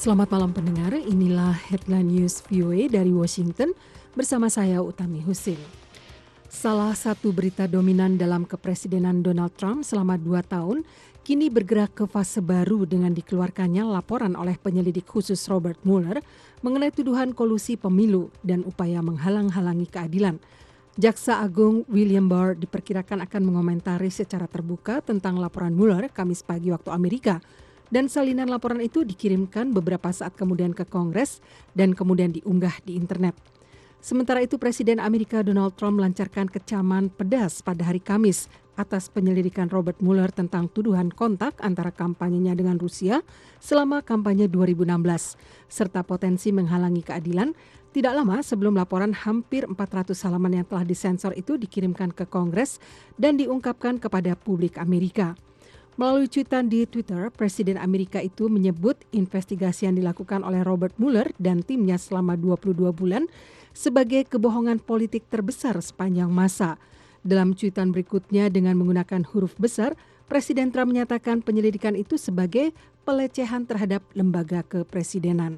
Selamat malam pendengar, inilah Headline News VOA dari Washington bersama saya Utami Husin. Salah satu berita dominan dalam kepresidenan Donald Trump selama 2 tahun kini bergerak ke fase baru dengan dikeluarkannya laporan oleh penyelidik khusus Robert Mueller mengenai tuduhan kolusi pemilu dan upaya menghalang-halangi keadilan. Jaksa Agung William Barr diperkirakan akan mengomentari secara terbuka tentang laporan Mueller Kamis pagi waktu Amerika. Dan salinan laporan itu dikirimkan beberapa saat kemudian ke Kongres dan kemudian diunggah di internet. Sementara itu Presiden Amerika Donald Trump melancarkan kecaman pedas pada hari Kamis atas penyelidikan Robert Mueller tentang tuduhan kontak antara kampanyenya dengan Rusia selama kampanye 2016, serta potensi menghalangi keadilan tidak lama sebelum laporan hampir 400 halaman yang telah disensor itu dikirimkan ke Kongres dan diungkapkan kepada publik Amerika. Melalui cuitan di Twitter, Presiden Amerika itu menyebut investigasi yang dilakukan oleh Robert Mueller dan timnya selama 22 bulan sebagai kebohongan politik terbesar sepanjang masa. Dalam cuitan berikutnya dengan menggunakan huruf besar, Presiden Trump menyatakan penyelidikan itu sebagai pelecehan terhadap lembaga kepresidenan.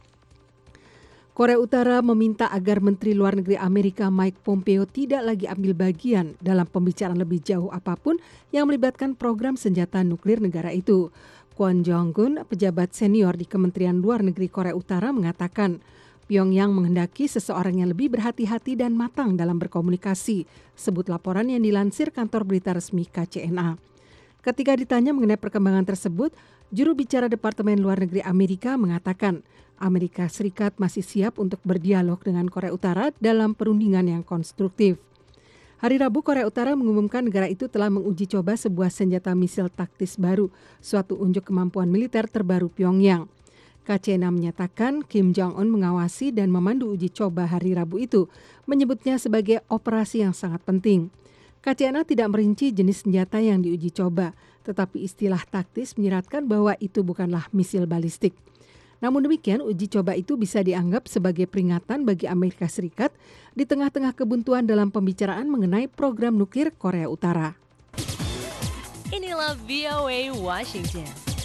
Korea Utara meminta agar Menteri Luar Negeri Amerika Mike Pompeo tidak lagi ambil bagian dalam pembicaraan lebih jauh apapun yang melibatkan program senjata nuklir negara itu. Kwon Jong-gun, pejabat senior di Kementerian Luar Negeri Korea Utara mengatakan, Pyongyang menghendaki seseorang yang lebih berhati-hati dan matang dalam berkomunikasi, sebut laporan yang dilansir kantor berita resmi KCNA. Ketika ditanya mengenai perkembangan tersebut, juru bicara Departemen Luar Negeri Amerika mengatakan Amerika Serikat masih siap untuk berdialog dengan Korea Utara dalam perundingan yang konstruktif. Hari Rabu, Korea Utara mengumumkan negara itu telah menguji coba sebuah senjata misil taktis baru, suatu unjuk kemampuan militer terbaru Pyongyang. KCNA menyatakan Kim Jong-un mengawasi dan memandu uji coba hari Rabu itu, menyebutnya sebagai operasi yang sangat penting. KCNA tidak merinci jenis senjata yang diuji coba, tetapi istilah taktis menyiratkan bahwa itu bukanlah misil balistik. Namun demikian, uji coba itu bisa dianggap sebagai peringatan bagi Amerika Serikat di tengah-tengah kebuntuan dalam pembicaraan mengenai program nuklir Korea Utara. Inilah VOA Washington.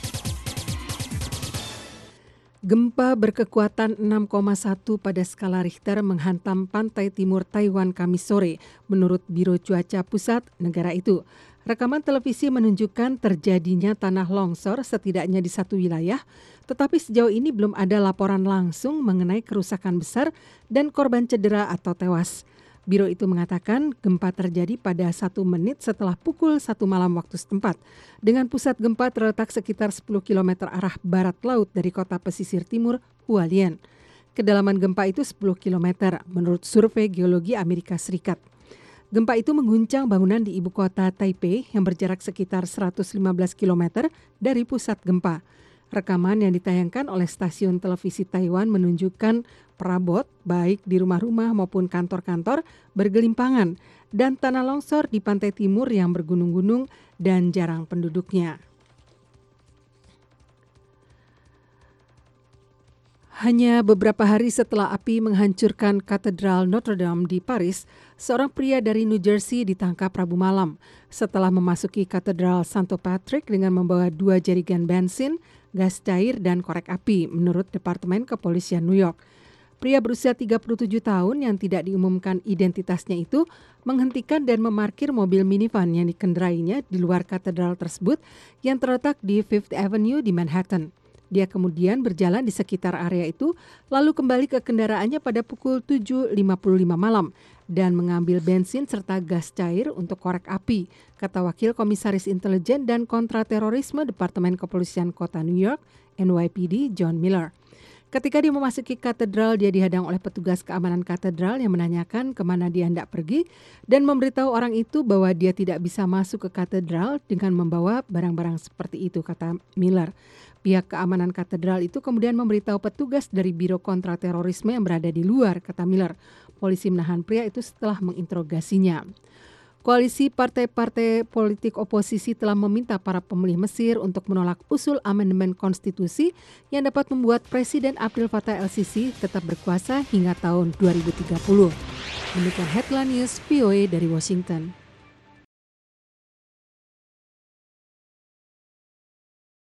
Gempa berkekuatan 6,1 pada skala Richter menghantam pantai timur Taiwan Kamis sore, menurut Biro Cuaca Pusat negara itu. Rekaman televisi menunjukkan terjadinya tanah longsor setidaknya di satu wilayah, tetapi sejauh ini belum ada laporan langsung mengenai kerusakan besar dan korban cedera atau tewas. Biro itu mengatakan gempa terjadi pada 1 menit setelah pukul 1 malam waktu setempat, dengan pusat gempa terletak sekitar 10 km arah barat laut dari kota pesisir timur Hualien. Kedalaman gempa itu 10 km menurut survei geologi Amerika Serikat. Gempa itu mengguncang bangunan di ibu kota Taipei yang berjarak sekitar 115 km dari pusat gempa. Rekaman yang ditayangkan oleh stasiun televisi Taiwan menunjukkan perabot baik di rumah-rumah maupun kantor-kantor bergelimpangan dan tanah longsor di pantai timur yang bergunung-gunung dan jarang penduduknya. Hanya beberapa hari setelah api menghancurkan Katedral Notre Dame di Paris, seorang pria dari New Jersey ditangkap Rabu malam setelah memasuki Katedral Santo Patrick dengan membawa 2 jerigen bensin, gas cair, dan korek api, menurut Departemen Kepolisian New York. Pria berusia 37 tahun yang tidak diumumkan identitasnya itu menghentikan dan memarkir mobil minivan yang dikendarainya di luar katedral tersebut yang terletak di Fifth Avenue di Manhattan. Dia kemudian berjalan di sekitar area itu, lalu kembali ke kendaraannya pada pukul 7.55 malam dan mengambil bensin serta gas cair untuk korek api, kata Wakil Komisaris Intelijen dan Kontraterorisme Departemen Kepolisian Kota New York, NYPD, John Miller. Ketika dia memasuki katedral, dia dihadang oleh petugas keamanan katedral yang menanyakan kemana dia hendak pergi dan memberitahu orang itu bahwa dia tidak bisa masuk ke katedral dengan membawa barang-barang seperti itu, kata Miller. Pihak keamanan katedral itu kemudian memberitahu petugas dari Biro Kontraterorisme yang berada di luar, kata Miller. Polisi menahan pria itu setelah menginterogasinya. Koalisi partai-partai politik oposisi telah meminta para pemilih Mesir untuk menolak usul amandemen konstitusi yang dapat membuat Presiden Abdel Fattah el-Sisi tetap berkuasa hingga tahun 2030. Demikian Headline News VOA dari Washington.